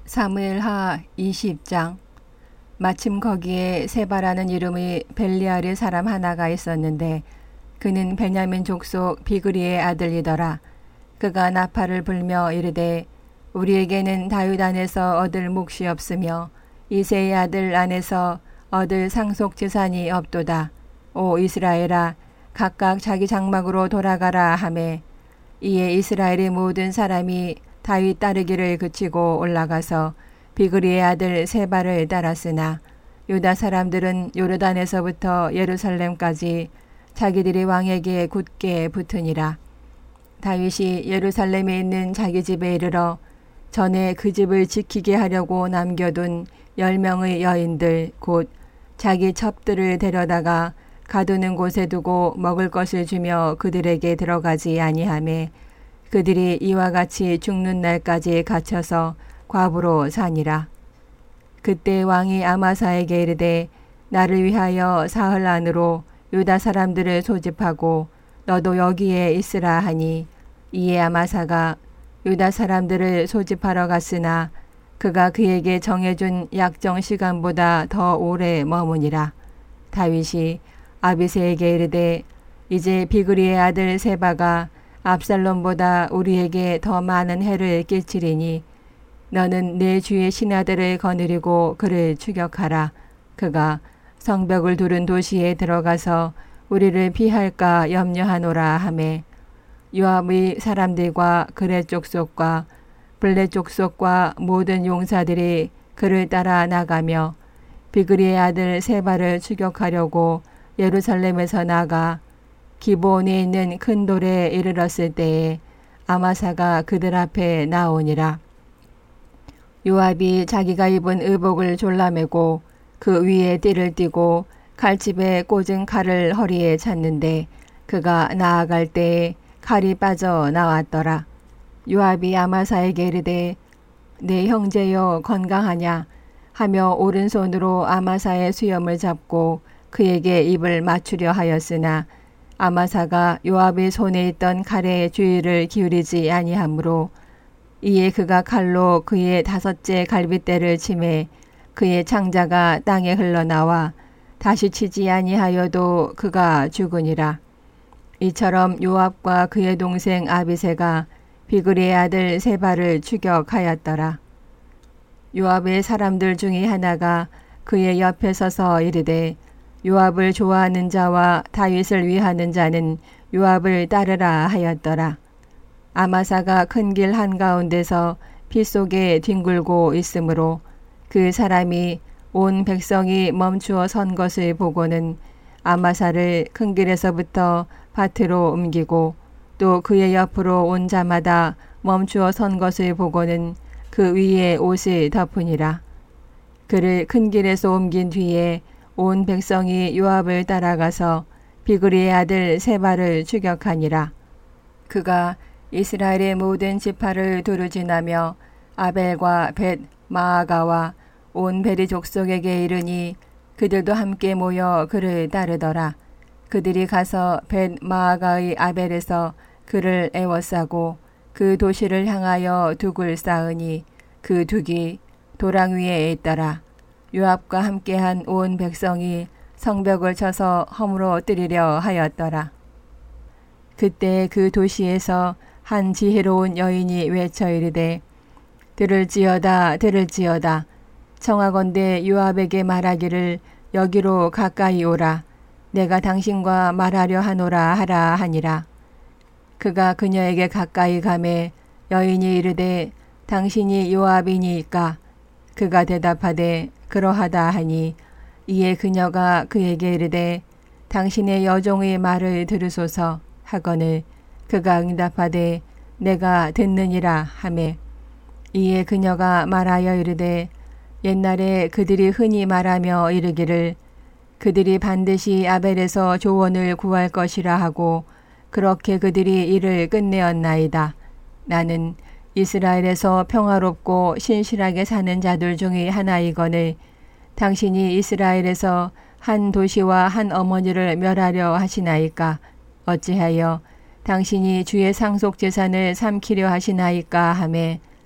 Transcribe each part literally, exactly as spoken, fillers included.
사무엘하 이십 장. 마침 거기에 세바라는 이름의 벨리알의 사람 하나가 있었는데 그는 베냐민 족속 비그리의 아들이더라. 그가 나팔을 불며 이르되 우리에게는 다윗 안에서 얻을 몫이 없으며 이새의 아들 안에서 얻을 상속 재산이 없도다. 오 이스라엘아, 각각 자기 장막으로 돌아가라 하매, 이에 이스라엘의 모든 사람이 다윗 따르기를 그치고 올라가서 비그리의 아들 세바를 따랐으나 유다 사람들은 요르단에서부터 예루살렘까지 자기들의 왕에게 굳게 붙으니라. 다윗이 예루살렘에 있는 자기 집에 이르러 전에 그 집을 지키게 하려고 남겨둔 열 명의 여인들 곧 자기 첩들을 데려다가 가두는 곳에 두고 먹을 것을 주며 그들에게 들어가지 아니하매 그들이 이와 같이 죽는 날까지 갇혀서 과부로 사니라. 그때 왕이 아마사에게 이르되 나를 위하여 사흘 안으로 유다 사람들을 소집하고 너도 여기에 있으라 하니, 이에 아마사가 유다 사람들을 소집하러 갔으나 그가 그에게 정해준 약정 시간보다 더 오래 머무니라. 다윗이 아비새에게 이르되 이제 비그리의 아들 세바가 압살롬보다 우리에게 더 많은 해를 끼치리니 너는 내 주의 신하들을 거느리고 그를 추격하라. 그가 성벽을 두른 도시에 들어가서 우리를 피할까 염려하노라 하매, 요압의 사람들과 그렛 족속과 블렛 족속과 모든 용사들이 그를 따라 나가며 비그리의 아들 세바를 추격하려고 예루살렘에서 나가 기브온에 있는 큰 돌에 이르렀을 때에 아마사가 그들 앞에 나오니라. 요압이 자기가 입은 의복을 졸라매고 그 위에 띠를 띠고 칼집에 꽂은 칼을 허리에 찼는데 그가 나아갈 때에 칼이 빠져 나왔더라. 요압이 아마사에게 이르되 내 형제여 건강하냐 하며 오른손으로 아마사의 수염을 잡고 그에게 입을 맞추려 하였으나 아마사가 요압의 손에 있던 칼에 주의를 기울이지 아니하므로, 이에 그가 칼로 그의 다섯째 갈빗대를 치매 그의 창자가 땅에 흘러나와 다시 치지 아니하여도 그가 죽으니라. 이처럼 요압과 그의 동생 아비새가 비그리의 아들 세바를 추격하였더라. 요압의 사람들 중에 하나가 그의 옆에 서서 이르되 요압을 좋아하는 자와 다윗을 위하는 자는 요압을 따르라 하였더라. 아마사가 큰 길 한가운데서 피 속에 뒹굴고 있으므로 그 사람이 온 백성이 멈추어 선 것을 보고는 아마사를 큰 길에서부터 밭으로 옮기고 또 그의 옆으로 온 자마다 멈추어 선 것을 보고는 그 위에 옷을 덮으니라. 그를 큰 길에서 옮긴 뒤에 온 백성이 요압을 따라가서 비그리의 아들 세바를 추격하니라. 그가 이스라엘의 모든 지파를 두루 지나며 아벨과 벳 마아가와 온 베리 족속에게 이르니 그들도 함께 모여 그를 따르더라. 그들이 가서 벳 마아가의 아벨에서 그를 애워싸고 그 도시를 향하여 둑을 쌓으니 그 둑이 도랑 위에 있더라. 요압과 함께한 온 백성이 성벽을 쳐서 허물어 뜨리려 하였더라. 그때 그 도시에서 한 지혜로운 여인이 외쳐 이르되 들을지어다 들을지어다 청하건대 요압에게 말하기를 여기로 가까이 오라. 내가 당신과 말하려 하노라 하라 하니라. 그가 그녀에게 가까이 가매 여인이 이르되 당신이 요압이니까? 그가 대답하되 그러하다 하니, 이에 그녀가 그에게 이르되 당신의 여종의 말을 들으소서 하거늘 그가 응답하되 내가 듣느니라 하매, 이에 그녀가 말하여 이르되 옛날에 그들이 흔히 말하며 이르기를 그들이 반드시 아벨에서 조원을 구할 것이라 하고 그렇게 그들이 일을 끝내었나이다. 나는 이스라엘에서 평화롭고 신실하게 사는 자들 중의 하나이거늘 당신이 이스라엘에서 한 도시와 한 어머니를 멸하려 하시나이까? 어찌하여 당신이 주의 상속 재산을 삼키려 하시나이까 하매,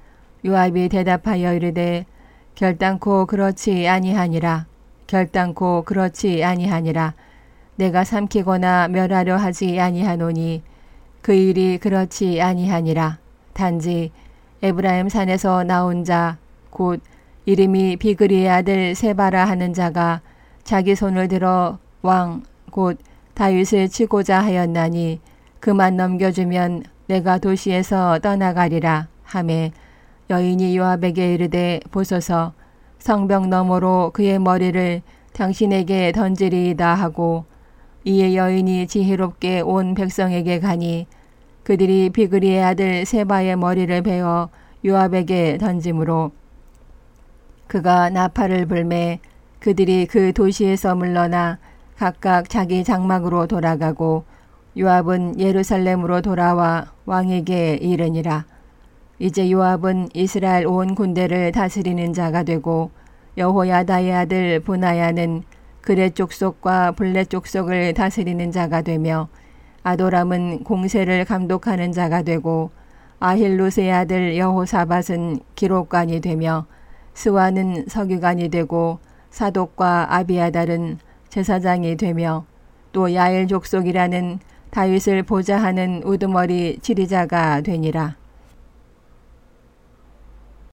요압이 대답하여 이르되 결단코 그렇지 아니하니라. 결단코 그렇지 아니하니라. 내가 삼키거나 멸하려 하지 아니하노니 그 일이 그렇지 아니하니라. 단지 에브라임 산에서 나온 자 곧 이름이 비그리의 아들 세바라 하는 자가 자기 손을 들어 왕 곧 다윗을 치고자 하였나니 그만 넘겨주면 내가 도시에서 떠나가리라 하매 여인이 요압에게 이르되 보소서 성벽 너머로 그의 머리를 당신에게 던지리이다 하고 이에 여인이 지혜롭게 온 백성에게 가니 그들이 비그리의 아들 세바의 머리를 베어 요압에게 던짐으로 그가 나팔을 불매 그들이 그 도시에서 물러나 각각 자기 장막으로 돌아가고 요압은 예루살렘으로 돌아와 왕에게 이르니라. 이제 요압은 이스라엘 온 군대를 다스리는 자가 되고 여호야다의 아들 브나야는 그렛 족속과 블렛 족속을 다스리는 자가 되며 아도람은 공세를 감독하는 자가 되고 아힐루스의 아들 여호사밧은 기록관이 되며 스와는 서기관이 되고 사독과 아비아달은 제사장이 되며 또 야엘 족속이라는 다윗을 보좌하는 우두머리 지리자가 되니라.